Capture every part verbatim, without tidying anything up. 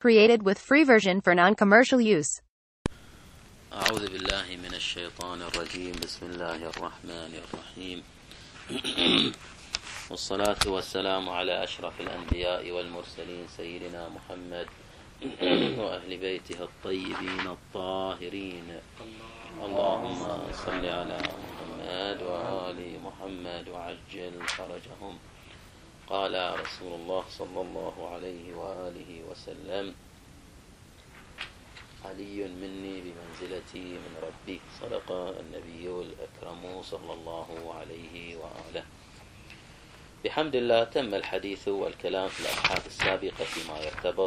Created with free version for non-commercial use. أعوذ بالله من الشيطان الرجيم. بسم الله الرحمن الرحيم. والصلاة والسلام على أشرف الأنبياء والمرسلين سيدنا محمد وأهل بيته الطيبين الطاهرين. اللهم صل على محمد وآل محمد وعجل فرجهم. قال رسول الله صلى الله عليه وآله وسلم: علي مني بمنزلتي من ربي. صدق النبي الأكرم صلى الله عليه وآله. بحمد الله تم الحديث والكلام في الأبحاث السابقة فيما يرتبط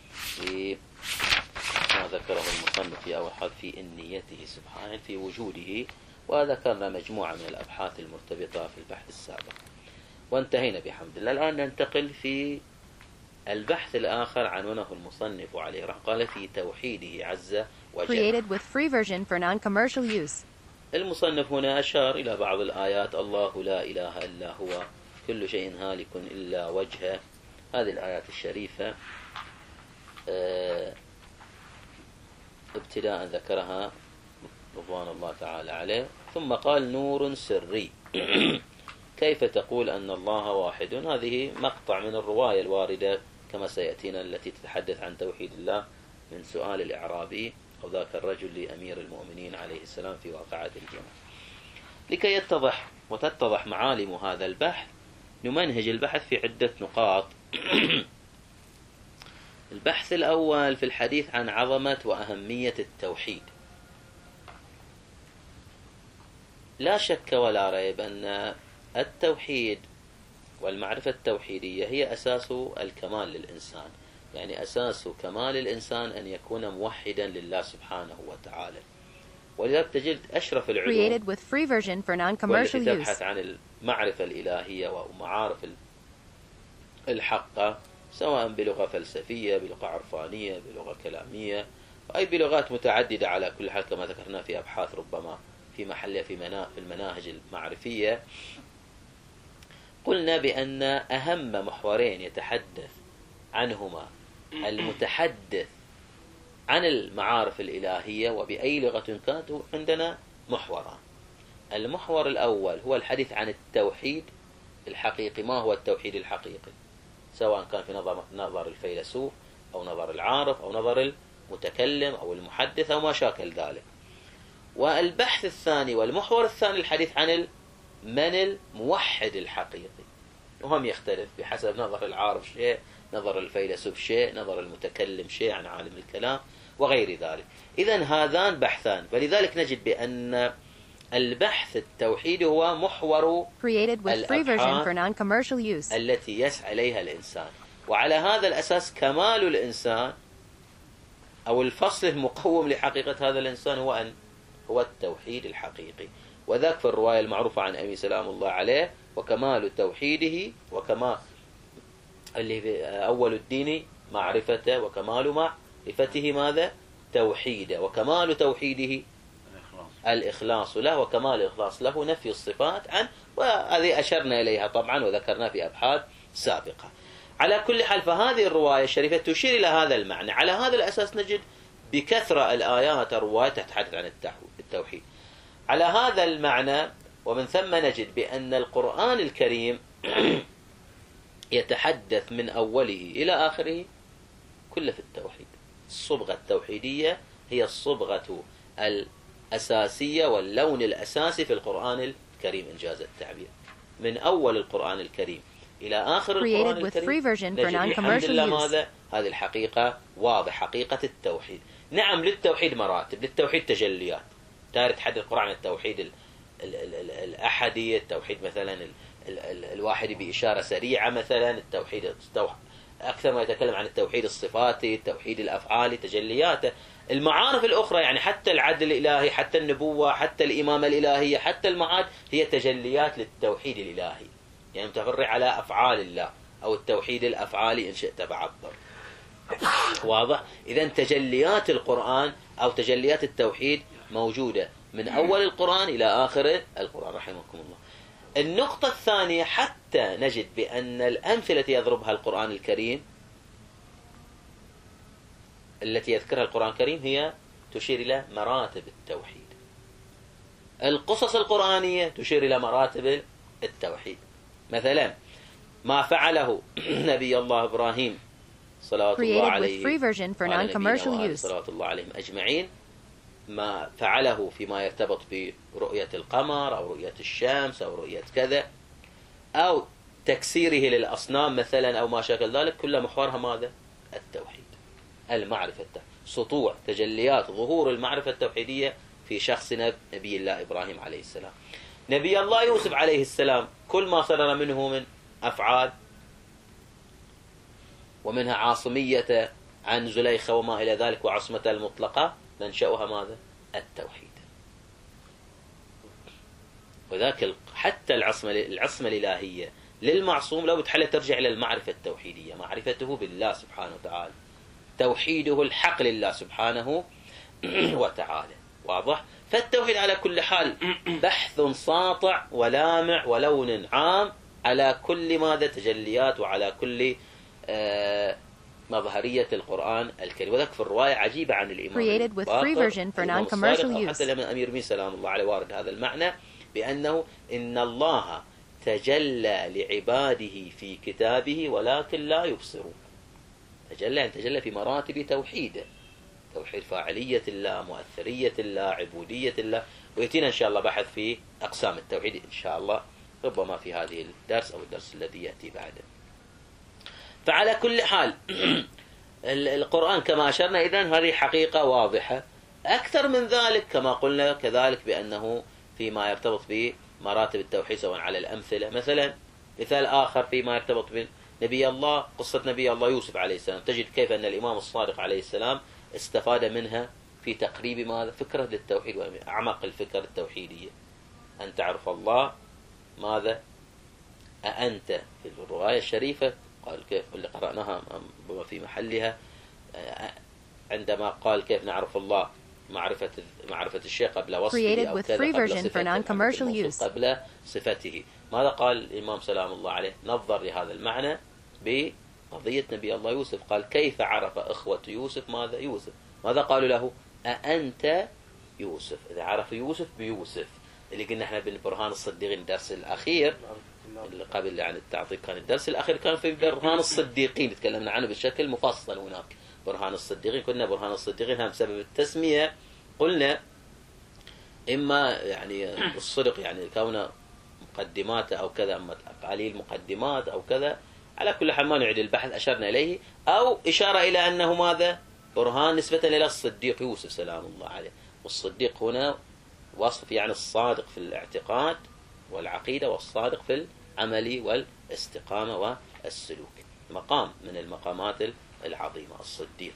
بما ذكره المصنف في أول حد في إنيته سبحانه في وجوده، وذكرنا مجموعة من الأبحاث المرتبطة في البحث السابق وانتهينا بحمد الله. الآن ننتقل في البحث الآخر عنونه المصنف عليه رحمه قال في توحيده عز وجل. Created with free version for non-commercial use. المصنف هنا أشار إلى بعض الآيات: الله لا إله إلا هو، كل شيء هالك إلا وجهه. هذه الآيات الشريفة ابتداء ذكرها رضوان الله تعالى عليه، ثم قال: نور سري. كيف تقول أن الله واحد؟ هذه مقطع من الرواية الواردة كما سيأتينا التي تتحدث عن توحيد الله من سؤال الإعرابي أو ذاك الرجل لأمير المؤمنين عليه السلام في واقعة الجمل. لكي يتضح وتتضح معالم هذا البحث نمنهج البحث في عدة نقاط. البحث الأول في الحديث عن عظمة وأهمية التوحيد. لا شك ولا ريب أن التوحيد والمعرفة التوحيدية هي أساس الكمال للإنسان، يعني أساس كمال الإنسان أن يكون موحدا لله سبحانه وتعالى. ولذلك تجد أشرف العلوم Created with free version for non-commercial والتي use. تبحث عن المعرفة الإلهية ومعارف الحقة، سواء بلغة فلسفية، بلغة عرفانية، بلغة كلامية، أي بلغات متعددة على كل حال كما ذكرنا في أبحاث ربما في محلها في في المناهج المعرفية. قلنا بأن أهم محورين يتحدث عنهما المتحدث عن المعارف الإلهية وبأي لغة كانت عندنا محوران. المحور الأول هو الحديث عن التوحيد الحقيقي. ما هو التوحيد الحقيقي؟ سواء كان في نظر, نظر الفيلسوف أو نظر العارف أو نظر المتكلم أو المحدث أو ما شاكل ذلك. والبحث الثاني والمحور الثاني الحديث عن من الموحد الحقيقي، وهم يختلف بحسب نظر العارف شيء، نظر الفيلسوف شيء، نظر المتكلم شيء عن عالم الكلام وغير ذلك. إذن هذان بحثان، فلذلك نجد بأن البحث التوحيدي هو محور Created with free version for non-commercial use. التي يسعى إليها الإنسان. وعلى هذا الأساس كمال الإنسان أو الفصل المقوم لحقيقة هذا الإنسان هو أن هو التوحيد الحقيقي. وذاك في الرواية المعروفة عن أبي سلام الله عليه: وكمال توحيده وكمال اللي في أول الدين معرفته، وكمال معرفته ماذا؟ توحيده، وكمال توحيده الإخلاص له، وكمال الإخلاص له نفي الصفات عنه. وهذه أشرنا إليها طبعا وذكرنا في أبحاث سابقة. على كل حال فهذه الرواية الشريفة تشير إلى هذا المعنى. على هذا الأساس نجد بكثرة الآيات الرواية تتحدث عن التوحيد على هذا المعنى، ومن ثم نجد بأن القرآن الكريم يتحدث من أوله إلى آخره كله في التوحيد. الصبغة التوحيدية هي الصبغة الأساسية واللون الأساسي في القرآن الكريم إنجاز التعبير. من أول القرآن الكريم إلى آخر القرآن الكريم نجد الحمد لله ماذا؟ هذه الحقيقة واضح، حقيقة التوحيد. نعم للتوحيد مراتب، للتوحيد تجليات. تاريخ تحدث القرآن عن التوحيد ال ال ال الأحدي، التوحيد مثلا ال ال ال الواحد بإشارة سريعة، مثلا التوحيد أكثر ما يتكلم عن التوحيد الصفاتي، التوحيد الأفعالي، تجلياته. المعارف الأخرى يعني حتى العدل الإلهي، حتى النبوة، حتى الإمامة الإلهية، حتى المعاد هي تجليات للتوحيد الإلهي، يعني متفرع على أفعال الله أو التوحيد الأفعالي إن شئت بعبر. واضح؟ إذن تجليات القرآن أو تجليات التوحيد موجودة من أول القرآن إلى آخر القرآن رحمكم الله. النقطة الثانية حتى نجد بأن الأمثلة التي يضربها القرآن الكريم التي يذكرها القرآن الكريم هي تشير إلى مراتب التوحيد. القصص القرآنية تشير إلى مراتب التوحيد. مثلا ما فعله نبي الله إبراهيم صلوات الله عليه صلوات الله عليهم أجمعين، ما فعله فيما يرتبط برؤية القمر أو رؤية الشمس أو رؤية كذا، أو تكسيره للأصنام مثلا أو ما شاكل ذلك، كل محورها ماذا؟ التوحيد، المعرفة، سطوع تجليات ظهور المعرفة التوحيدية في شخص نبي الله إبراهيم عليه السلام. نبي الله يوسف عليه السلام كل ما صدر منه من أفعال، ومنها عاصمية عن زليخة وما إلى ذلك وعصمة المطلقة، منشأها ماذا؟ التوحيد. وذاك حتى العصمة العصمة الإلهية للمعصوم لو بتحل ترجع إلى المعرفة التوحيدية، معرفته بالله سبحانه وتعالى، توحيده الحق لله سبحانه وتعالى. واضح؟ فالتوحيد على كل حال بحث ساطع ولامع ولون عام على كل ماذا؟ تجليات، وعلى كل آه مظهرية القرآن الكريم. وذلك في الرواية عجيبة عن الإمام الباقر حتى الإمام أمير مين سلام الله عليه وارد هذا المعنى، بأنه إن الله تجلى لعباده في كتابه ولكن لا يبصرون. تجلى يعني تجلى في مراتب توحيده، توحيد فاعلية الله، مؤثرية الله، عبودية الله، ويأتينا إن شاء الله بحث في أقسام التوحيد إن شاء الله، ربما في هذه الدرس أو الدرس الذي يأتي بعده. فعلى كل حال القرآن كما أشرنا إذن هذه حقيقة واضحة. أكثر من ذلك كما قلنا كذلك بأنه فيما يرتبط بمراتب التوحيد سواء على الأمثلة، مثلا مثال آخر فيما يرتبط بنبي الله، قصة نبي الله يوسف عليه السلام، تجد كيف أن الإمام الصادق عليه السلام استفاد منها في تقريب ماذا؟ فكرة للتوحيد وأعمق الفكرة التوحيدية، أن تعرف الله ماذا؟ أأنت في الرواية الشريفة قال كيف اللي قرأناها في محلها، عندما قال كيف نعرف الله، معرفة معرفة الشيء قبل وصفه أو كذا قبل صفته قبل صفته. ماذا قال الإمام سلام الله عليه؟ نظر لهذا المعنى بقضية نبي الله يوسف، قال كيف عرف إخوة يوسف ماذا؟ يوسف. ماذا قالوا له؟ أأنت يوسف. إذا عرف يوسف بيوسف، اللي قلنا احنا بالبرهان الصديقين الدرس الأخير اللي قبل يعني التعطيل، كان الدرس الأخير كان في برهان الصديقين، تكلمنا عنه بشكل مفصل. هناك برهان الصديقين، قلنا برهان الصديقين هم بسبب التسمية، قلنا إما يعني الصدق يعني كونه مقدمات أو كذا، أما قليل مقدمات أو كذا، على كل حال ما نعيد البحث أشرنا إليه، أو إشارة إلى أنه ماذا؟ برهان نسبة إلى الصديق يوسف سلام الله عليه. والصديق هنا وصف يعني الصادق في الاعتقاد والعقيدة، والصادق في العمل والاستقامة والسلوك، مقام من المقامات العظيمة الصديق.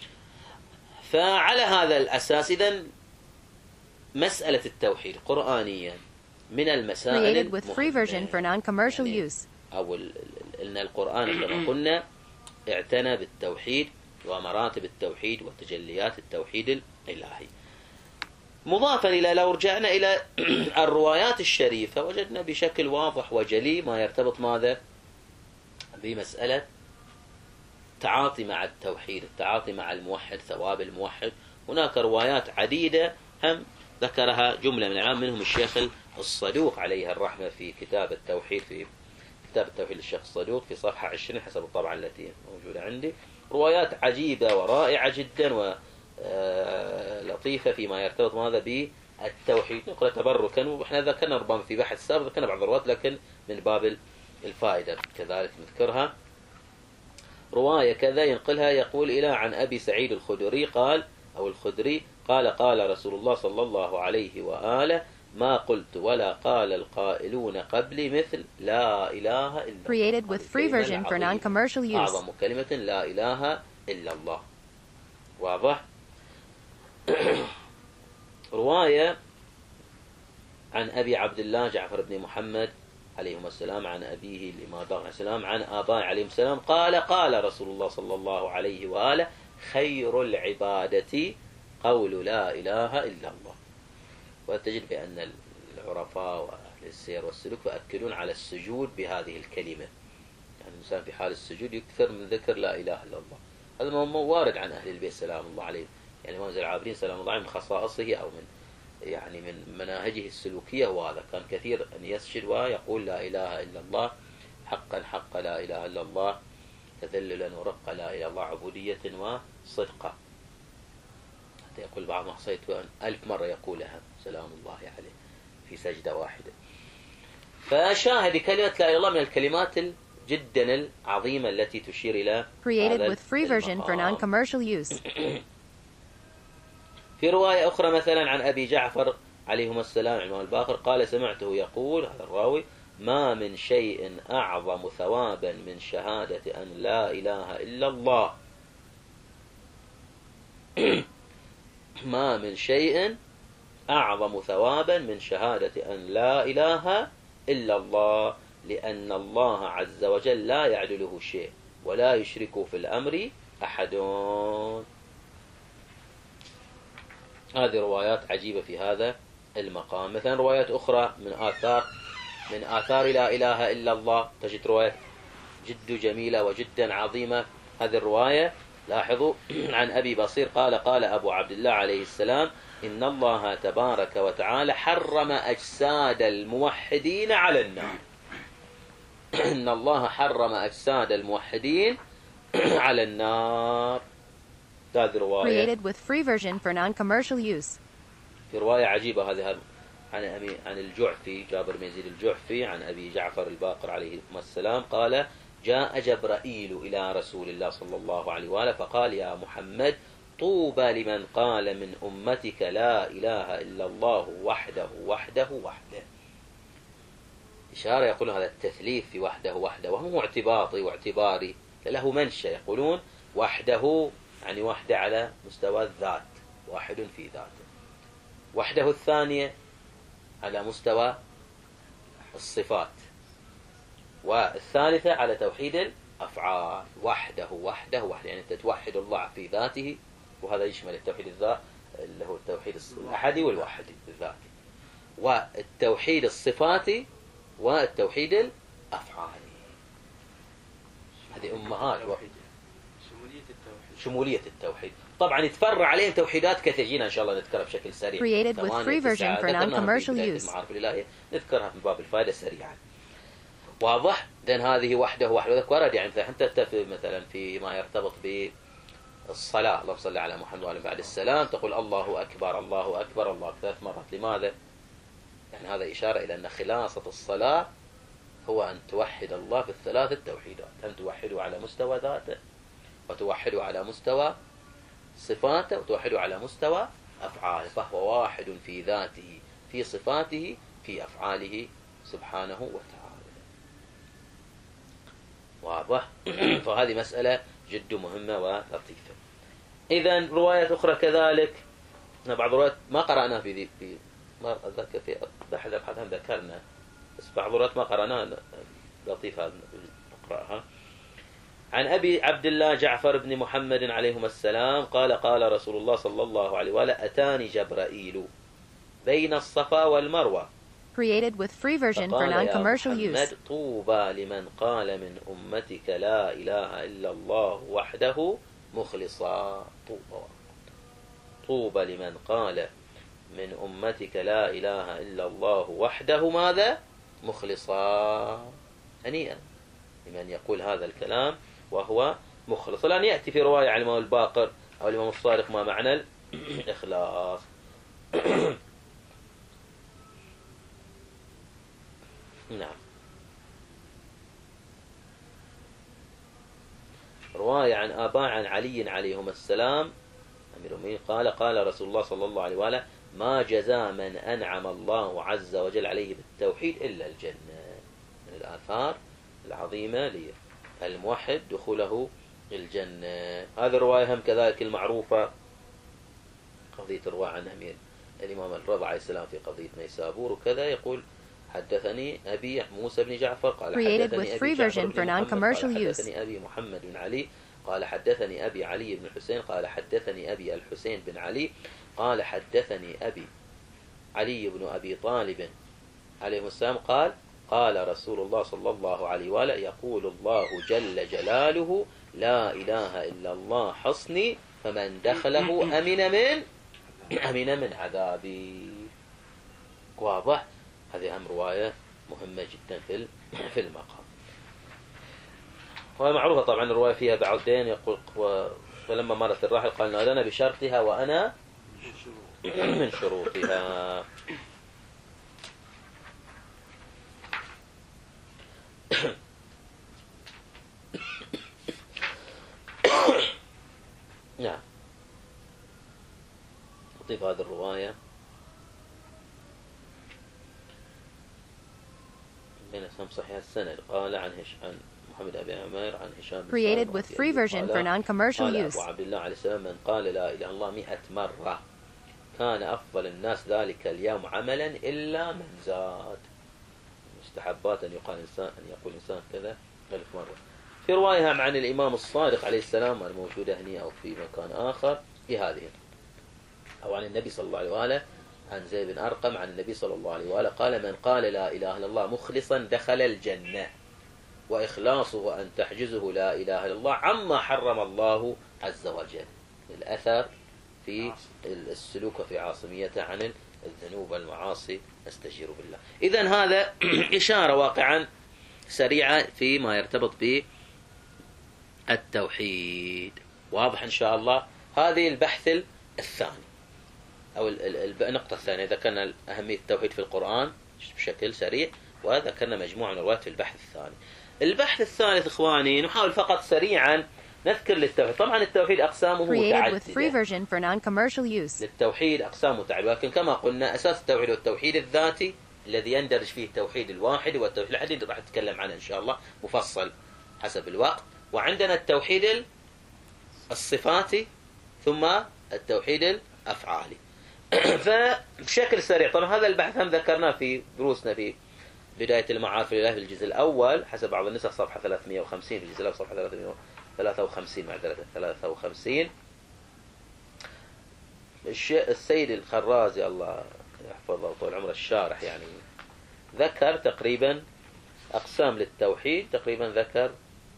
فعلى هذا الأساس إذن مسألة التوحيد قرآنيا من المسائل المهمة، أو إن القرآن كما قلنا اعتنى بالتوحيد ومراتب التوحيد وتجليات التوحيد الإلهي. مضافا إلى لو رجعنا إلى الروايات الشريفة وجدنا بشكل واضح وجلي ما يرتبط ماذا؟ بمسألة التعاطي مع التوحيد، التعاطي مع الموحد، ثواب الموحد. هناك روايات عديدة هم ذكرها جملة من العام، منهم الشيخ الصدوق عليه الرحمة في كتاب التوحيد، في كتاب التوحيد للشيخ الصدوق في صفحة عشرين حسب الطبعة التي موجودة عندي. روايات عجيبة ورائعة جدا ولطيفة فيما يرتبط ماذا بالتوحيد، نقول تبركا، وإحنا ذكرنا ربما في بحث سابق ذكرنا بعض الروايات لكن من باب الفائدة كذلك نذكرها. رواية كذا ينقلها يقول إلى عن أبي سعيد الخدري قال أو الخدري قال قال رسول الله صلى الله عليه وآله ما قلت ولا قال القائلون قبلي مثل لا إله إلا Created with free version for non-commercial use. أعظم كلمة لا إله إلا الله. واضح؟ رواية عن أبي عبد الله جعفر بن محمد عليهما السلام عن أبيه الإمام عليه السلام عن آبائه عليهم السلام قال قال رسول الله صلى الله عليه وآله خير العبادة قول لا إله إلا الله. وتجد بأن العرفاء وأهل السير والسلوك يؤكدون على السجود بهذه الكلمة، يعني الإنسان في حال السجود يكثر من ذكر لا إله إلا الله. هذا ما وارد عن أهل البيت سلام الله عليهم. يعني الإمام زين العابدين سلام الله عليه من خصائصه أو من يعني من مناهجه السلوكية، وهذا كان كثير أن يسجد ويقول لا إله إلا الله حقا حق لا إله إلا الله تذللا ورق لا إله إلا الله عبودية وصدقا، حتى يقول بعض ما حصيت ألف مرة يقولها سلام الله عليه في سجدة واحدة. فشاهد كلمة لا إله إلا الله من الكلمات جدا العظيمة التي تشير إلى Created with free version for المقام. non-commercial use. في رواية أخرى مثلا عن أبي جعفر عليهما السلام الإمام الباقر قال سمعته يقول هذا الراوي: ما من شيء أعظم ثوابا من شهادة أن لا إله إلا الله ما من شيء أعظم ثوابا من شهادة أن لا إله إلا الله، لأن الله عز وجل لا يعدله شيء ولا يشرك في الأمر أحد. هذه روايات عجيبة في هذا المقام. مثلا روايات أخرى من آثار من آثار لا إله إلا الله، تجد رواية جد جميلة وجدا عظيمة. هذه الرواية لاحظوا عن أبي بصير قال قال أبو عبد الله عليه السلام: إن الله تبارك وتعالى حرم أجساد الموحدين على النار. إن الله حرم أجساد الموحدين على النار. هذه رواية Created with free version for non-commercial use. في رواية عجيبة هذه عن أبي عن الجعفي جابر بن يزيد الجعفي عن أبي جعفر الباقر عليه السلام قال: جاء جبرائيل إلى رسول الله صلى الله عليه وآله فقال: يا محمد، طوبى لمن قال من أمتك لا إله إلا الله وحده وحده وحده. إشارة يقول هذا التثليث في وحده وحده، وهو اعتباطي واعتباري له منشأ. يقولون وحده يعني وحده على مستوى الذات، واحد في ذاته. وحده الثانية على مستوى الصفات، والثالثة على توحيد الأفعال. وحده وحده وحده يعني توحد الله في ذاته، وهذا يشمل التوحيد الذات اللي هو التوحيد الأحدي والوحدي الذاتي، والتوحيد الصفاتي، والتوحيد الأفعالي. هذه أمهات شمولية التوحيد. طبعا يتفرع عليهم توحيدات كثير، جينا إن شاء الله نذكرها بشكل سريع. Created with free version for non-commercial use. المعارف الإلهية نذكرها من باب الفائدة سريعا. واضح؟ لأن هذه وحده وحده ورد يعني حتى مثلا في ما يرتبط بالصلاة، اللهم صل على محمد وعلى بعد السلام، تقول الله أكبر الله أكبر الله ثلاث مرات. لماذا؟ يعني هذا إشارة إلى أن خلاصة الصلاة هو أن توحد الله في الثلاث التوحيدات، أن توحده على مستوى ذاته، وتوحده على مستوى صفاته، وتوحده على مستوى أفعاله. فهو واحد في ذاته، في صفاته، في أفعاله سبحانه وتعالى. واضح؟ فهذه مسألة جد مهمة ولطيفة. إذن روايات أخرى كذلك، بعض الروايات ما قرأناها في ذي في ما أذكر في أحد الأبحاث ذكرنا، بس بعض الروايات ما قرأناها، لطيفة نقرأها. عن أبي عبد الله جعفر بن محمد عليهما السلام قال قال رسول الله صلى الله عليه وآله: أتاني جبرائيل بين الصفا والمروة Created with free version for non-commercial use. محمد طوبى لمن قال من أمتك لا إله إلا الله وحده مخلصا. طوبى طوبى لمن قال من أمتك لا إله إلا الله وحده ماذا؟ مخلصا. هنيئا لمن يقول هذا الكلام وهو مخلص. الآن يأتي في رواية عن الإمام الباقر أو الإمام الصادق ما معنى الإخلاص. نعم. رواية عن آباء عن علي عليهما السلام أمير المؤمنين قال قال رسول الله صلى الله عليه وآله: ما جزاء من أنعم الله عز وجل عليه بالتوحيد إلا الجنة. من الآثار العظيمة للموحد دخوله الجنة. هذه الرواية هم كذلك المعروفة، قضية الرواية عن أمير الإمام الرضا عليه السلام في قضية نيسابور وكذا، يقول: حدثني أبي موسى بن جعفر قال حدثني أبي جعفر بن محمد قال حدثني أبي محمد بن علي قال حدثني أبي علي بن حسين قال حدثني أبي الحسين بن علي قال حدثني أبي علي بن أبي طالب عليه السلام قال قال رسول الله صلى الله عليه وآله: يقول الله جل جلاله: لا إله إلا الله حصني فمن دخله أمن من أمن من عذابي. واضح؟ هذه أهم رواية مهمة جدا في في المقام. ومعروفة طبعا الرواية فيها بعضين يقول فلما مرت الراحل قال نادانا بشرطها وأنا من شروطها. نعم. أضيف هذه الرواية من اسم صحيح السند قال عن هش عن محمد أبي عمير عن هشام بن Created with free version for non-commercial قال use. أبو عبد الله عليه السلام من قال لا إله إلا الله مئة مرة كان أفضل الناس ذلك اليوم عملا إلا من زاد. مستحبات أن يقال إنسان أن يقول إنسان كذا ألف مرة. في رواية عن الإمام الصادق عليه السلام الموجودة هنا أو في مكان آخر في هذه، أو عن النبي صلى الله عليه وآله عن زيد بن أرقم عن النبي صلى الله عليه وآله قال من قال لا إله إلا الله مخلصا دخل الجنة وإخلاصه أن تحجزه لا إله إلا الله عما حرم الله عز وجل. الأثر في السلوك وفي عاصميته عن الذنوب والمعاصي نستجير بالله. إذن هذا إشارة واقعا سريعة فيما يرتبط بالتوحيد. واضح إن شاء الله. هذه البحث الثاني أو النقطة الثانية. ذكرنا أهمية التوحيد في القرآن بشكل سريع، وذكرنا مجموعة من الروايات في البحث الثاني. البحث الثالث إخواني نحاول فقط سريعا نذكر للتوحيد. طبعا التوحيد أقسامه متعددة. للتوحيد أقسام متعددة، لكن كما قلنا أساس التوحيد والتوحيد الذاتي الذي يندرج فيه التوحيد الواحد والتوحيد الأحدي راح نتكلم عنه إن شاء الله مفصل حسب الوقت. وعندنا التوحيد الصفاتي ثم التوحيد الأفعالي. فبشكل سريع طبعا هذا البحث هم ذكرناه في دروسنا في بداية المعارف لله في الجزء الأول حسب بعض النسخ صفحة ثلاثمئة وخمسين، في الجزء الأول صفحة ثلاثمئة وثلاثة وخمسين معذرة ثلاثة وخمسين. السيد الخرازي الله يحفظه وطول عمره الشارح يعني ذكر تقريبا أقسام للتوحيد، تقريبا ذكر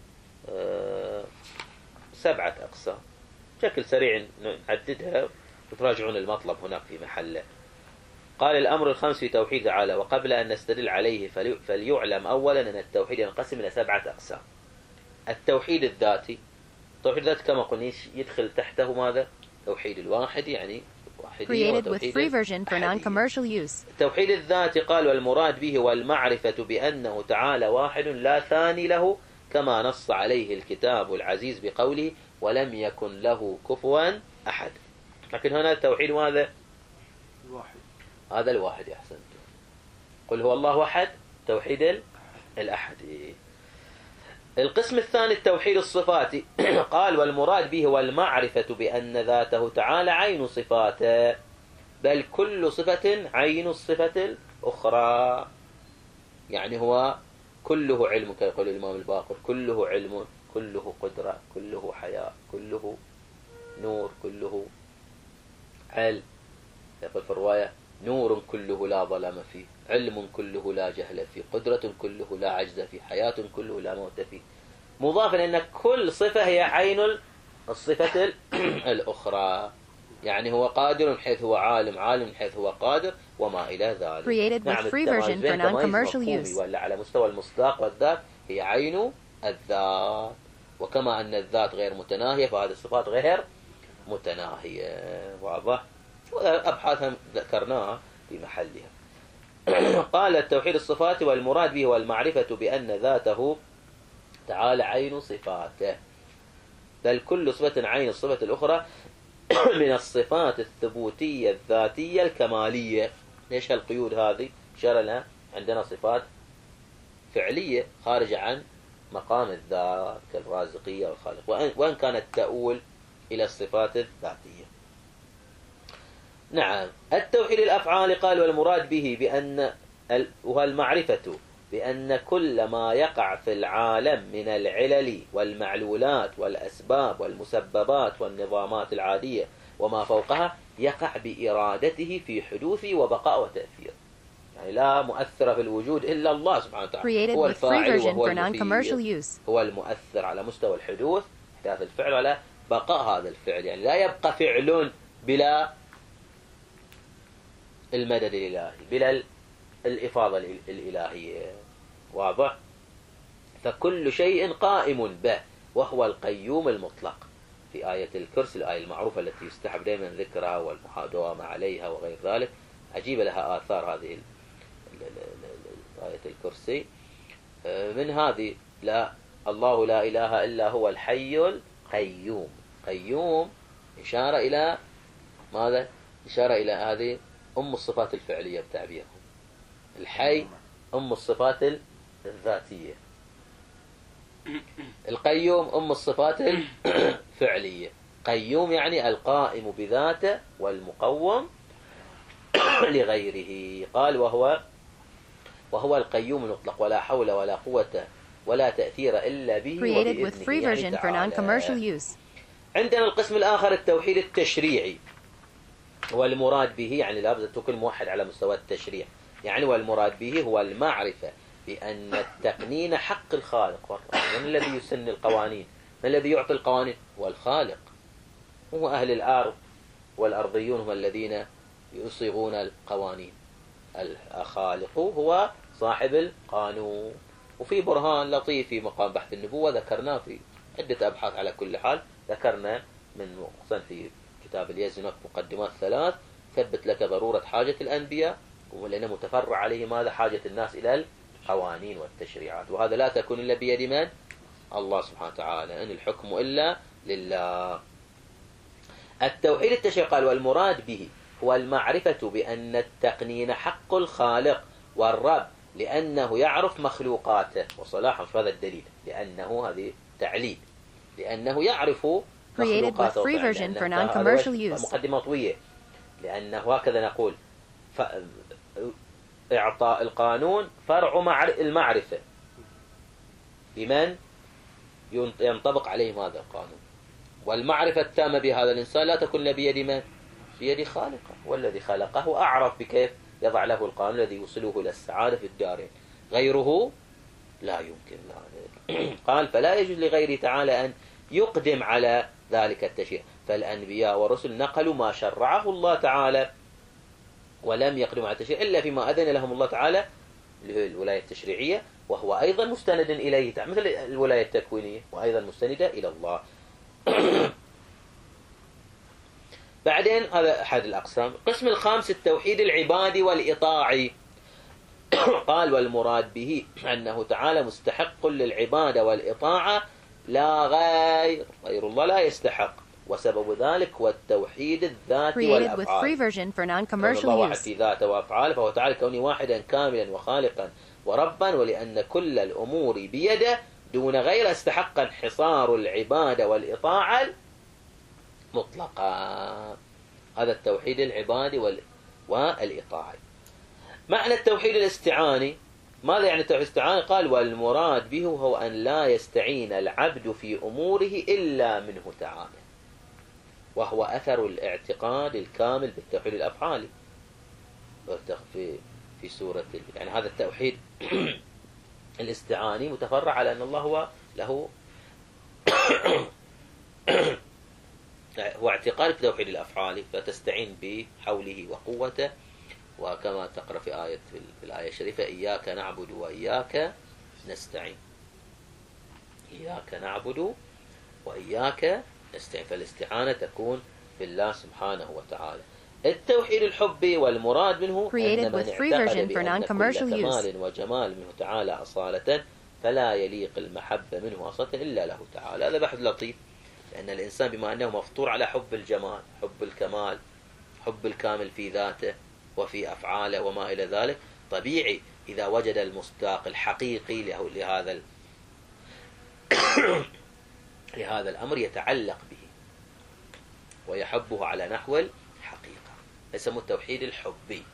آه سبعة أقسام. بشكل سريع نعددها وتراجعون المطلب هناك في محله. قال الأمر الخامس في توحيد تعالى، وقبل أن نستدل عليه فليعلم أولا أن التوحيد ينقسم إلى سبعة أقسام. التوحيد الذاتي، التوحيد الذاتي كما قلنا يدخل تحته ماذا؟ توحيد الواحد يعني واحدية وتوحيد الأحدية. التوحيد الذاتي قال والمراد به والمعرفة بأنه تعالى واحد لا ثاني له كما نص عليه الكتاب العزيز بقوله ولم يكن له كفوا أحد. لكن هنا التوحيد ماذا؟ الواحد. هذا الواحد أحسنت. قل هو الله أحد، توحيد الأحد. القسم الثاني التوحيد الصفاتي قال والمراد به والمعرفة بأن ذاته تعالى عين صفاته، بل كل صفة عين الصفة الأخرى. يعني هو كله علم كما يقول الإمام الباقر، كله علم، كله قدرة، كله حياة، كله نور، كله علم. يقول في الرواية نور كله لا ظلام فيه، علم كله لا جهل فيه، قدرة كله لا عجز فيه، حياة كله لا موت فيه. مضافا أن كل صفة هي عين الصفة الأخرى. يعني هو قادر من حيث هو عالم، عالم من حيث هو قادر وما إلى ذلك. نعم التميز بين تميز مفهومي ولا على مستوى المصداق والذات هي عين الذات. وكما أن الذات غير متناهية فهذه الصفات غير متناهية. واضح؟ أبحاثا ذكرناها في محلها. قال التوحيد الصفات والمراد به والمعرفة بأن ذاته تعالى عين صفاته، بل كل صفة عين الصفة الأخرى من الصفات الثبوتية الذاتية الكمالية. ليش هالقيود هذه؟ شرع لنا عندنا صفات فعلية خارجة عن مقام الذات كالرازقية والخالق، وإن كانت تؤول إلى الصفات الذاتية. نعم. التوحيد الأفعال قال والمراد به بأن والمعرفة بأن كل ما يقع في العالم من العلل والمعلولات والأسباب والمسببات والنظامات العادية وما فوقها يقع بإرادته في حدوثه وبقاء وتأثير. يعني لا مؤثر في الوجود إلا الله سبحانه وتعالى، هو الفاعل وهو المفيد، هو المؤثر على مستوى الحدوث إحداث الفعل ولا بقاء هذا الفعل، يعني لا يبقى فعل بلا المدد الإلهي، بلا الإفاضة الإلهية. واضح؟ فكل شيء قائم به، وهو القيوم المطلق. في آية الكرسي، الآية المعروفة التي يستحب دائما ذكرها والمداومة عليها وغير ذلك، عجيب لها آثار هذه آية الكرسي. من هذه: لا الله لا إله إلا هو الحي القيوم. قيوم إشارة إلى ماذا؟ إشارة إلى هذه أم الصفات الفعلية بتعبيرهم. الحي أم الصفات الذاتية، القيوم أم الصفات الفعلية. قيوم يعني القائم بذاته والمقوم لغيره. قال وهو وهو القيوم المطلق، ولا حول ولا قوة ولا تأثير إلا به وبإذنه يعني تعالى. عندنا القسم الآخر التوحيد التشريعي، والمراد به يعني لابد أن تكون موحد على مستوى التشريع، يعني والمراد به هو المعرفة بأن التقنين حق الخالق والرب. من الذي يسن القوانين؟ من الذي يعطي القوانين؟ هو الخالق. هو أهل الأرض والأرضيون هم الذين يصيغون القوانين. الخالق هو صاحب القانون. وفي برهان لطيف في مقام بحث النبوة ذكرناه في عدة أبحاث، على كل حال ذكرنا من مقصن في كتاب اليزنك مقدمات ثلاث ثبت لك ضرورة حاجة الأنبياء، ولأنه متفرع عليه ماذا؟ حاجة الناس إلى القوانين والتشريعات، وهذا لا تكون إلا بيد من؟ الله سبحانه وتعالى، إن الحكم إلا لله. التوحيد التشريعي قال والمراد به هو المعرفة بأن التقنين حق الخالق والرب، لأنه يعرف مخلوقاته وصلاحه. هذا الدليل، لأنه هذه تعليل، لأنه يعرف مخلوقاته. مقدمة طويلة، لأنه هكذا نقول ف... إعطاء القانون فرع مع المعرفة بمن ينطبق عليه هذا القانون، والمعرفة التامة بهذا الإنسان لا تكون بيد من؟ بيد خالقه، والذي خلقه أعرف بكيف يضع له القانون الذي يوصله إلى السعادة في الدارين، غيره لا يمكن ذلك. قال فلا يجوز لغيره تعالى أن يقدم على ذلك التشريع، فالأنبياء والرسل نقلوا ما شرعه الله تعالى ولم يقدموا على التشريع إلا فيما أذن لهم الله تعالى الولاية التشريعية، وهو أيضا مستند إليه تعالى، مثل الولاية التكوينية وأيضا مستندة إلى الله. بعدين هذا أحد الأقسام. القسم الخامس التوحيد العبادي والإطاعي. قال والمراد به أنه تعالى مستحق للعبادة والإطاعة لا غير، غير الله لا يستحق، وسبب ذلك هو التوحيد الذاتي والأفعال. الله واحد في ذاته وأفعاله، فهو تعالى كوني واحدا كاملا وخالقا وربا، ولأن كل الأمور بيده دون غير استحق انحصار العبادة والإطاعة مطلقا. هذا التوحيد العبادي والإطاعي. معنى التوحيد الاستعاني، ماذا يعني التوحيد الاستعاني؟ قال والمراد به هو أن لا يستعين العبد في أموره إلا منه تعالى، وهو أثر الاعتقاد الكامل بالتوحيد الأفعالي في في سورة، يعني هذا التوحيد الاستعاني متفرع على أن الله هو له هو اعتقاد بتوحيد الأفعال، فتستعين بحوله وقوته، وكما تقرأ في آية في الآية الشريفة إياك نعبد وإياك نستعين، إياك نعبد وإياك نستعين، فالاستعانة تكون بالله سبحانه وتعالى. التوحيد الحبي والمراد منه أن من اعتقد بأن كل كمال وجمال منه تعالى أصالة فلا يليق المحبة منه أصالة إلا له تعالى. هذا بحث لطيف، لأن الإنسان بما أنه مفطور على حب الجمال، حب الكمال، حب الكامل في ذاته وفي أفعاله وما إلى ذلك، طبيعي إذا وجد المصداق الحقيقي لهذا لهذا الأمر يتعلق به ويحبه على نحو الحقيقة. يسمى التوحيد الحبي.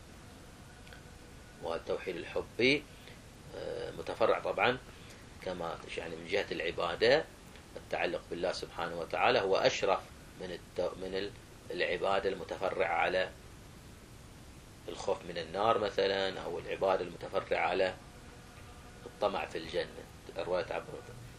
والتوحيد الحبي متفرع طبعا كما يعني من جهة العبادة، التعلق بالله سبحانه وتعالى هو أشرف من التو... من العبادة المتفرعة على الخوف من النار مثلا، أو العبادة المتفرعة على الطمع في الجنة. رواية عبد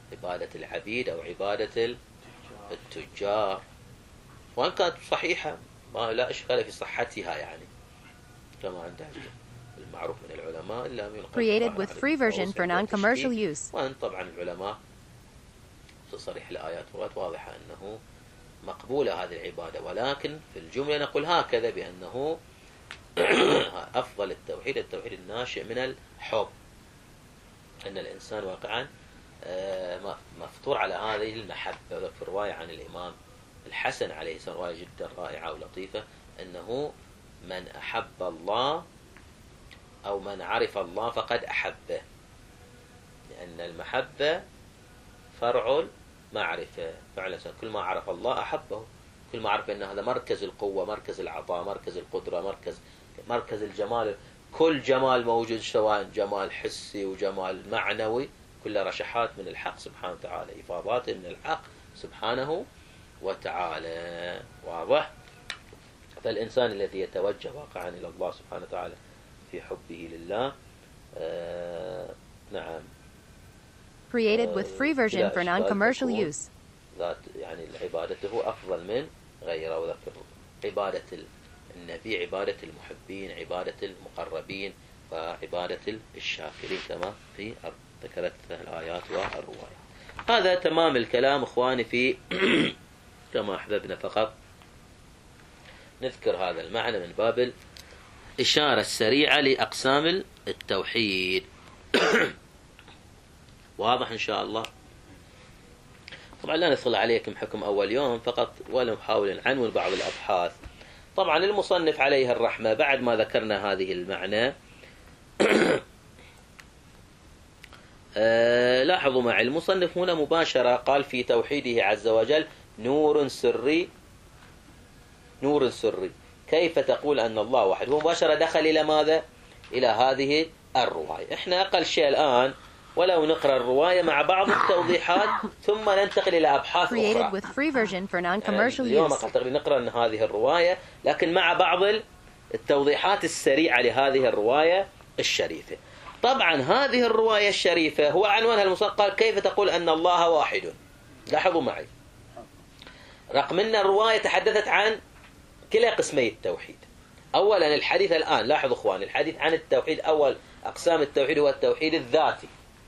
عبادة العبيد أو عبادة التجار، وإن كانت صحيحة ما لا إشكال في صحتها، يعني كما عند المعروف من العلماء إلا من Created with free version for non-commercial use. وأن طبعا العلماء تصريح الآيات واضحة أنه مقبولة هذه العبادة، ولكن في الجملة نقول هكذا بأنه أفضل التوحيد التوحيد الناشئ من الحب، أن الإنسان واقعا مفطور على هذه المحبة. في رواية عن الإمام الحسن عليه السلام، رواية جدا رائعة ولطيفة، أنه من أحب الله أو من عرف الله فقد أحبه، لأن المحبة فرع معرفة. فعلا كل ما عرف الله أحبه، كل ما عرف أن هذا مركز القوة، مركز العطاء، مركز القدرة، مركز مركز الجمال، كل جمال موجود سواء جمال حسي وجمال معنوي، كل رشحات من الحق سبحانه وتعالى، إفاضات من الحق سبحانه وتعالى. واضح؟ فالإنسان الذي يتوجه واقعا إلى الله سبحانه وتعالى في حبه لله آه نعم Created with free version for non-commercial use. ذات يعني عبادته أفضل من غيره. وذكر عبادة النبي عبادة المحبين، عبادة المقربين، وعبادة الشاكرين كما في ذكرت الآيات والروايات. هذا تمام الكلام إخواني في كما أحببنا فقط نذكر هذا المعنى من باب الإشارة السريعة لأقسام التوحيد. واضح إن شاء الله. طبعا لا ندخل عليكم حكم أول يوم فقط، ولا نحاول نعنون بعض الأبحاث. طبعا المصنف عليه الرحمة بعد ما ذكرنا هذه المعنى آه لاحظوا معي المصنف هنا مباشرة قال في توحيده عز وجل نور سري. نور سري كيف تقول أن الله واحد؟ هو مباشرة دخل إلى ماذا؟ إلى هذه الرواية. إحنا أقل شيء الآن ولو نقرأ الرواية مع بعض التوضيحات ثم ننتقل إلى أبحاث أخرى. with free version for non-commercial يعني اليوم use. أقل نقرأ هذه الرواية لكن مع بعض التوضيحات السريعة لهذه الرواية الشريفة. طبعا هذه الرواية الشريفة هو عنوانها المصنف قال كيف تقول أن الله واحد. لاحظوا معي رغم أن الرواية تحدثت عن كلا قسمي التوحيد. أولا الحديث الآن لاحظوا إخواني الحديث عن التوحيد، أول أقسام التوحيد هو التوحيد الذاتي.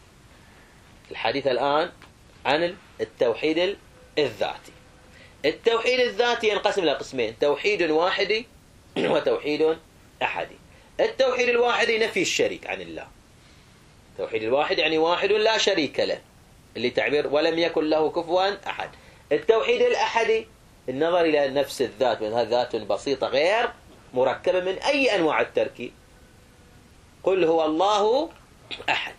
الحديث الآن عن التوحيد الذاتي. التوحيد الذاتي ينقسم إلى قسمين، توحيد واحدي وتوحيد أحدي. التوحيد الواحدي نفي الشريك عن الله. التوحيد الواحد يعني واحد لا شريك له، اللي تعبير ولم يكن له كفوا أحد. التوحيد الأحدي النظر إلى نفس الذات، من هذا ذات بسيطة غير مركبة من أي أنواع التركيب. قل هو الله أحد.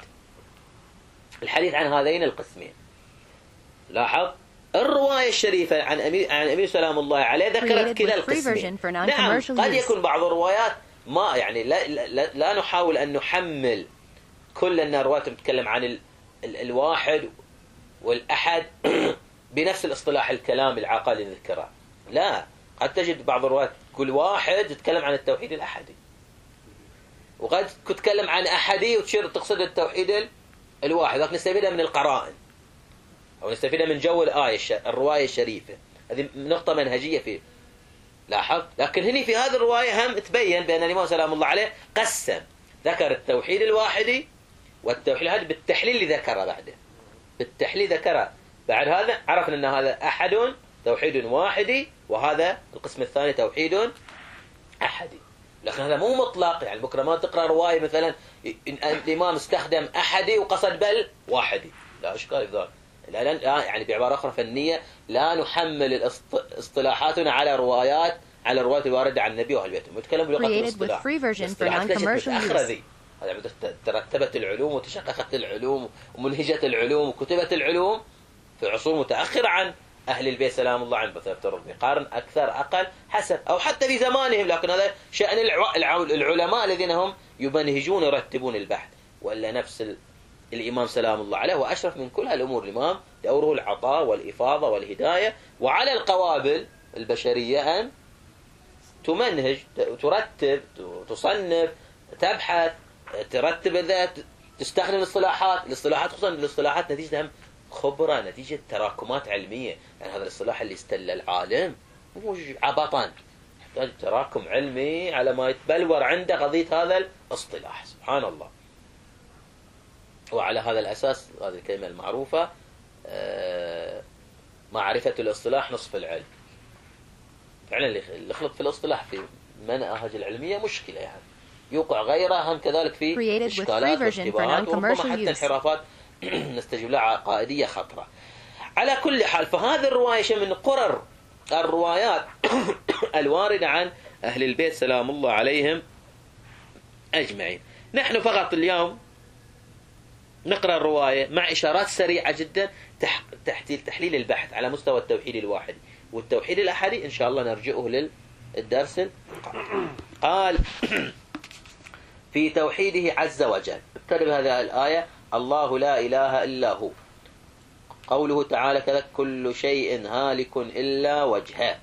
الحديث عن هذين القسمين. لاحظ الرواية الشريفة عن أمير عن أمير سلام الله عليه ذكرت كلا القسمين. نعم قد يكون بعض الروايات ما يعني لا, لا, لا نحاول أن نحمل كل أن الروايات تتكلم عن ال ال الواحد والأحد بنفس الاصطلاح الكلام العقل اللي ذكره. لا، قد تجد بعض الروايات كل واحد تتكلم عن التوحيد الأحدي، وقد تتكلم عن أحدي وتشير تقصد التوحيد الواحد. لكن نستفيدها من القرائن أو نستفيدها من جو الآية الرواية الشريفة. هذه نقطة منهجية فيه. لاحظ لكن هني في هذه الرواية هم تبين بأن الإمام سلام الله عليه قسم، ذكر التوحيد الواحدي والتوحيد هذا بالتحليل اللي ذكره بعده. بالتحليل ذكره بعد هذا عرفنا أن هذا أحد توحيد واحدي، وهذا القسم الثاني توحيد أحدي. لكن هذا مو مطلق، يعني بكرة ما تقرأ رواية مثلا الإمام استخدم أحدي وقصد بل واحدي، لا إشكال في ذلك. لا لا يعني بعبارة أخرى فنية لا نحمل اصطلاحاتنا على روايات على الروايات الواردة عن النبي وأهل بيته. نتكلم بلغة الاصطلاح. هذا ترتبت العلوم وتشققت العلوم ومنهجت العلوم وكتبت العلوم في عصور متأخرة عن أهل البيت سلام الله عنهم، فتفترض بقرن أكثر أقل حسب أو حتى في زمانهم. لكن هذا شأن العلماء الذين هم يمنهجون يرتبون البحث. ولا نفس الإمام سلام الله عليه وأشرف من كل هالأمور. الإمام دوره العطاء والإفاضة والهداية، وعلى القوابل البشرية أن تمنهج ترتب تصنف تبحث ترتب الذات، تستخدم الاصطلاحات. الاصطلاحات خصوصا الاصطلاحات نتيجتها خبرة نتيجة تراكمات علمية. يعني هذا الاصطلاح اللي استل العالم مو عبطان، يحتاج تراكم علمي على ما يتبلور عنده قضية هذا الاصطلاح. سبحان الله. وعلى هذا الأساس هذه الكلمة المعروفة معرفة الاصطلاح نصف العلم. فعلا اللي يخلط في الاصطلاح في مناهج العلمية مشكلة، يعني يوقع غيرها هم كذلك في إشكالات واشتباهات وربما حتى انحرافات نستجيب لها عقائدية خطرة. على كل حال فهذه الرواية من قرر الروايات الواردة عن أهل البيت سلام الله عليهم أجمعين. نحن فقط اليوم نقرأ الرواية مع إشارات سريعة جدا تحت تحليل البحث على مستوى التوحيد الواحدي والتوحيد الأحدي. إن شاء الله نرجئه للدرس القادم. قال في توحيده عز وجل، ابتدأ بهذه الآية: الله لا إله إلا هو. قوله تعالى كذا: كل شيء هالك إلا وجهه.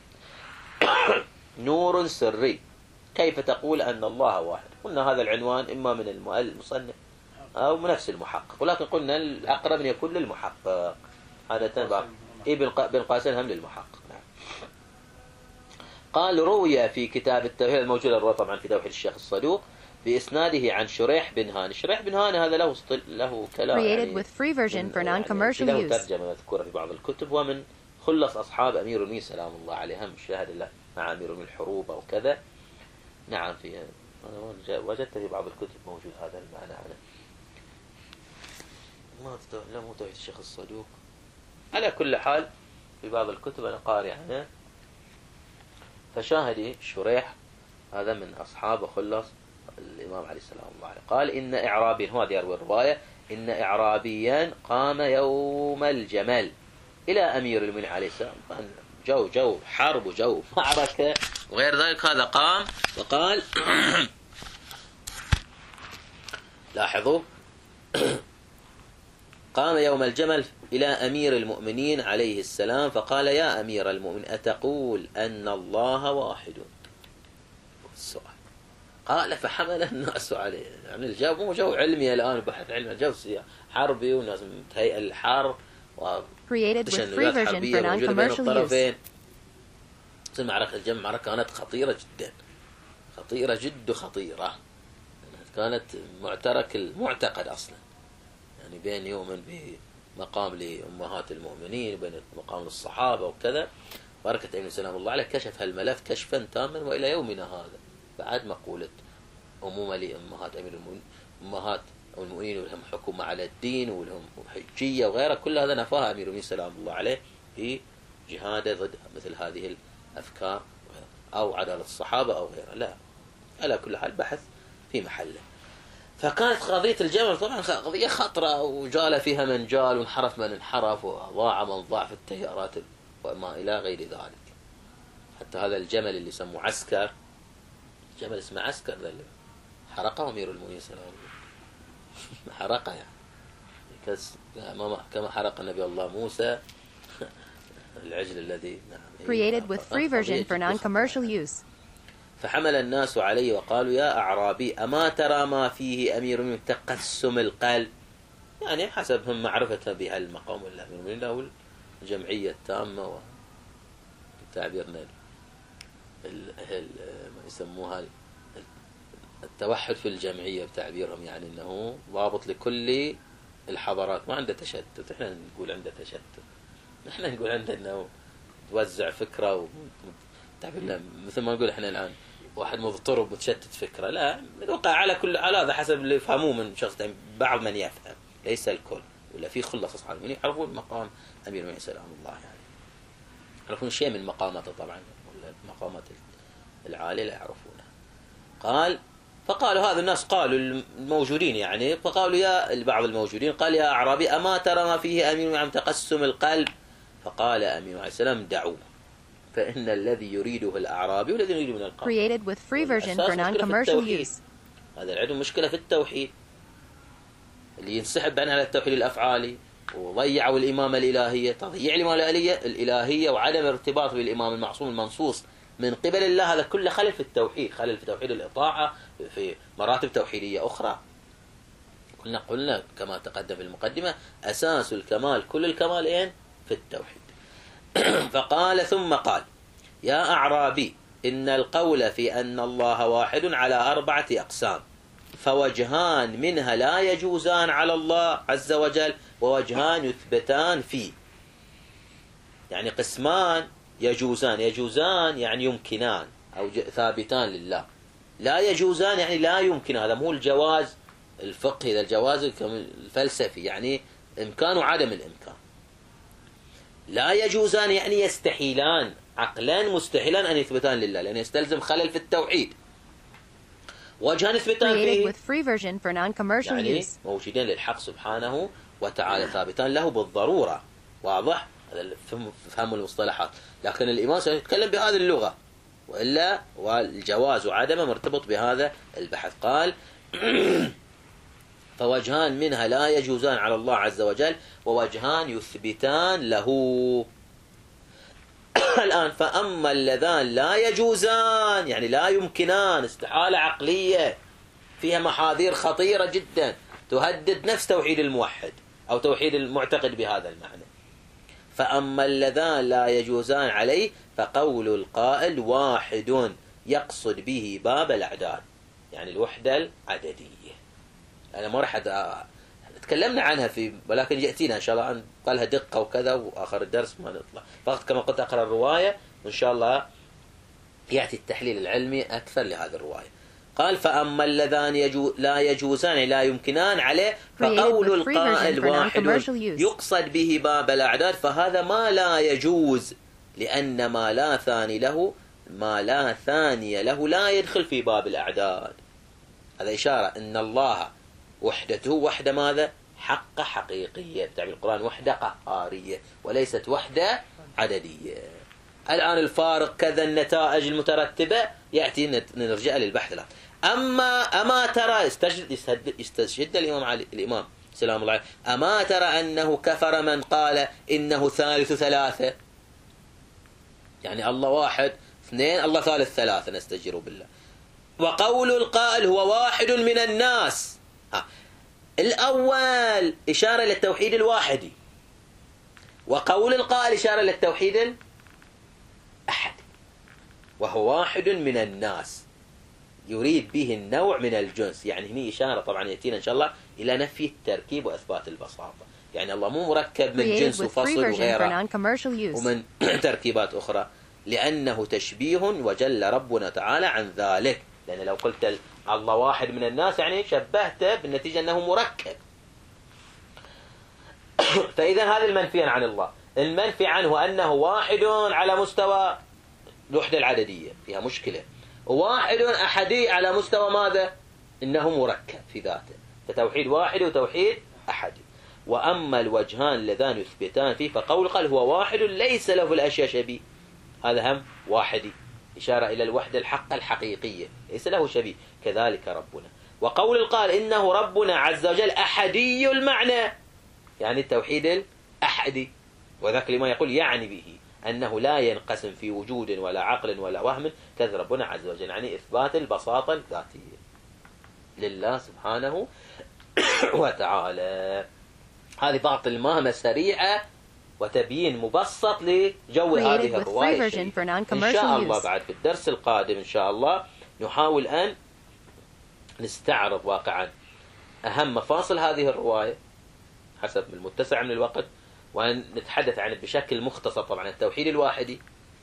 نور سري. كيف تقول أن الله واحد؟ قلنا هذا العنوان إما من المصنف أو من نفس المحقق، ولكن قلنا الأقرب أن يكون للمحقق. هذا تنبع ابن قاسم هم للمحقق. قال: روي في كتاب التوحيد الموجود طبعا في توحيد الشيخ الصدوق بإسناده عن شريح بن هاني. شريح بن هاني هذا له له كلام يعني with free version for non-commercial له use. ترجمة مذكورة في بعض الكتب، ومن خلص أصحاب أمير المؤمنين سلام الله عليهم، شاهد له مع أمير المؤمنين الحروب أو كذا. نعم، في أنا وجدت في بعض الكتب موجود هذا المعنى. أنا ما لا مو توحيد الشيخ الصدوق. على كل حال في بعض الكتب أنا قارئ عنه. فشاهدي شريح هذا من أصحاب خلص الإمام عليه السلام الله عليه. قال: إن إعرابيا، هو هذا يروي الرواية، إن إعرابيا قام يوم الجمل إلى أمير المؤمنين عليه السلام. جو جو حرب وجو معركة وغير ذلك. هذا قام وقال لاحظوا قام يوم الجمل إلى أمير المؤمنين عليه السلام فقال: يا أمير المؤمنين، أتقول أن الله واحد؟ السؤال. قال: فحمل الناس عليه. يعني الجو مو جو علمي الآن، بحث علمي، جو حربي وناس متهيئة للحرب وتشنجات حربية موجودة بين الطرفين. المعركة الجمع معركة كانت خطيرة جدا، خطيرة جد خطيرة. كانت معترك المعتقد أصلا، يعني بين يؤمن بمقام لأمهات المؤمنين وبين مقام للصحابة وكذا. بركة ابن سلام الله عليه كشف هالملف كشفا تاما، وإلى يومنا هذا بعد مقولة أمومة لأمهات أمير المؤمنين، أمهات المؤمنين ولهم حكومة على الدين ولهم حجية وغيرها، كل هذا نفاها أمير المؤمنين سلام الله عليه في جهاده ضد مثل هذه الأفكار أو عدالة الصحابة أو غيرها. لا، على كل حال بحث في محله. فكانت قضية الجمل طبعا قضية خطرة، وجال فيها من جال وانحرف من انحرف وضاع من ضاع في التيارات وما إلى غير ذلك. حتى هذا الجمل اللي يسموه عسكر، جمل اسمه عسكر، ذا اللي حرقه أمير المؤمنين سلام الله حرقه، يعني كما حرق النبي الله موسى العجل الذي created with free version for non-commercial use. فحمل الناس عليه وقالوا: يا أعرابي، أما ترى ما فيه أمير من تقسم القلب؟ يعني حسبهم معرفة بهالمقام والأمير من له الجمعية التامة، وتعبيرنا ما يسموها التوحد في الجمعية بتعبيرهم، يعني أنه ضابط لكل الحضارات، ما عنده تشتت. إحنا نقول عنده تشتت، إحنا نقول عنده أنه توزع فكرة وتعبيرنا مثل ما نقول إحنا الآن واحد مضطرب متشتت فكرة. لا، نوقع على كل على هذا حسب اللي يفهموه من شخص، بعض من يفهم، ليس الكل. ولا في خلص أصحاب المؤمنين يعرفون مقام أمير المؤمنين سلام الله، يعني يعرفون شيء من مقاماته طبعا، ولا مقامات العالية لا يعرفونها. قال: فقالوا هذا الناس، قالوا الموجودين يعني، فقالوا يا بعض الموجودين، قال: يا أعرابي، أما ترى ما فيه أمير عن تقسم القلب؟ فقال أمير عليه السلام: دعوه، فإن الذي يريده الأعرابي والذي يريده من القوم. created with free version for non-commercial use. هذا العلم مشكلة في التوحيد، اللي ينسحب عنها على التوحيد الأفعالي وضيعوا الإمامة الإلهية. تضييع الإمامة الإلهية وعدم ارتباط بالإمام المعصوم المنصوص من قبل الله، هذا كله خلل في التوحيد، خلل في توحيد الإطاعة، في مراتب توحيدية أخرى. قلنا قلنا كما تقدم في المقدمة أساس الكمال كل الكمال إيه؟ في التوحيد. فقال ثم قال يا أعرابي إن القول في أن الله واحد على أربعة أقسام، فوجهان منها لا يجوزان على الله عز وجل، ووجهان يثبتان فيه. يعني قسمان يجوزان، يجوزان يعني يمكنان أو ثابتان لله، لا يجوزان يعني لا يمكن. هذا مو الجواز الفقهي، هذا الجواز الفلسفي، يعني إمكان وعدم الإمكان. لا يجوزان يعني يستحيلان، عقلان مستحيلان أن يثبتان لله، لأن يستلزم خلل في التوحيد. وجهان يثبتان فيه يعني موجودين للحق سبحانه وتعالى، ثابتان له بالضرورة. واضح؟ هذا فهم المصطلحات. لكن الإمام سيتكلم بهذه اللغة، وإلا والجواز وعدمه مرتبط بهذا البحث. قال فوجهان منها لا يجوزان على الله عز وجل، ووجهان يثبتان له. الآن فأما اللذان لا يجوزان يعني لا يمكنان، استحالة عقلية فيها محاذير خطيرة جدا تهدد نفس توحيد الموحد أو توحيد المعتقد بهذا المعنى. فأما اللذان لا يجوزان عليه فقول القائل واحد يقصد به باب الأعداد، يعني الوحدة العددية. أنا ما راح تكلمنا عنها في، ولكن يأتينا إن شاء الله أن قالها دقة وكذا، وآخر الدرس ما نطلع فقط كما قلت أقرأ الرواية، وإن شاء الله يأتي التحليل العلمي أكثر لهذه الرواية. قال فأما اللذان يجو لا يجوزان لا يمكنان عليه فقول القائل واحد يقصد به باب الأعداد، فهذا ما لا يجوز، لأن ما لا ثاني له ما لا ثاني له لا يدخل في باب الأعداد. هذا إشارة أن الله وحدته وحدة ماذا؟ حق حقيقية، تعبير القرآن وحدة قهارية وليست وحدة عددية. الآن الفارق كذا، النتائج المترتبة يأتي نرجع للبحث الآن. أما أما ترى استشهد, استشهد الإمام علي الإمام سلام الله عليه، أما ترى أنه كفر من قال إنه ثالث ثلاثة، يعني الله واحد اثنين الله ثالث ثلاثة نستجير بالله. وقول القائل هو واحد من الناس، ها. الأول إشارة للتوحيد الواحدي، وقول القائل إشارة للتوحيد الأحدي، وهو واحد من الناس يريد به النوع من الجنس. يعني هنا إشارة طبعا يأتينا إن شاء الله إلى نفي التركيب وإثبات البساطة. يعني الله مو مركب من جنس وفصل وغيره ومن تركيبات أخرى، لأنه تشبيه وجل ربنا تعالى عن ذلك. لأن لو قلت الله واحد من الناس يعني شبهته بالنتيجة أنه مركب. فإذا هذا المنفي عن الله. المنفي عنه أنه واحد على مستوى الوحدة العددية فيها مشكلة، وواحد أحدي على مستوى ماذا؟ إنه مركب في ذاته، فتوحيد واحد وتوحيد أحدي. وأما الوجهان اللذان يثبتان فيه فقول قال هو واحد ليس له في الأشياء شبيه، هذا هم واحدي، إشارة إلى الوحدة الحق الحقيقية ليس له شبيه. كذلك ربنا. وقول القائل إنه ربنا عز وجل أحدي المعنى، يعني التوحيد الأحدي، وذاك لما يقول يعني به أنه لا ينقسم في وجود ولا عقل ولا وهم، كذا ربنا عز وجل، يعني إثبات البساطة الذاتية لله سبحانه وتعالى. هذه بعض المهمة سريعة وتبيين مبسط لجو هذه الرواية. إن شاء الله بعد في الدرس القادم إن شاء الله نحاول أن نستعرض واقعا أهم مفاصل هذه الرواية حسب المتسع من الوقت، وأن نتحدث عن بشكل مختصر طبعا التوحيد الواحدي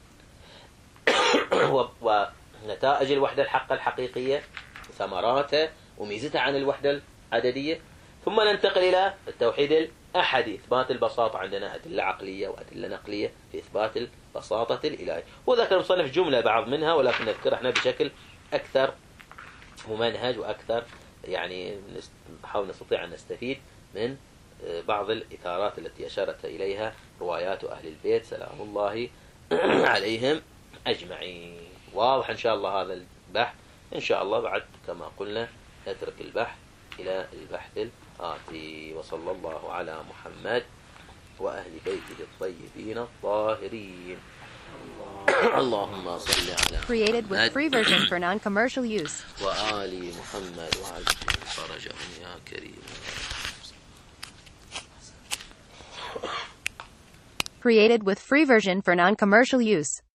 ونتائج الوحدة الحق الحقيقية، ثمراتها وميزتها عن الوحدة العددية. ثم ننتقل إلى التوحيد الأحدي، إثبات البساطة. عندنا أدلة عقلية وأدلة نقلية في إثبات البساطة الإلهية. وذكر المصنف جملة بعض منها، ولكن نذكر احنا بشكل أكثر ممنهج وأكثر، يعني نحاول نستطيع أن نستفيد من بعض الإثارات التي أشارت إليها روايات أهل البيت سلام الله عليهم أجمعين. واضح إن شاء الله هذا البحث. إن شاء الله بعد كما قلنا نترك البحث إلى البحث الآتي. وصلى الله على محمد وأهل بيته الطيبين الطاهرين. اللهم صل على Created with محمد free version for non-commercial use. وآل محمد وعجل فرجهم يا كريم. Created with free version for non-commercial use.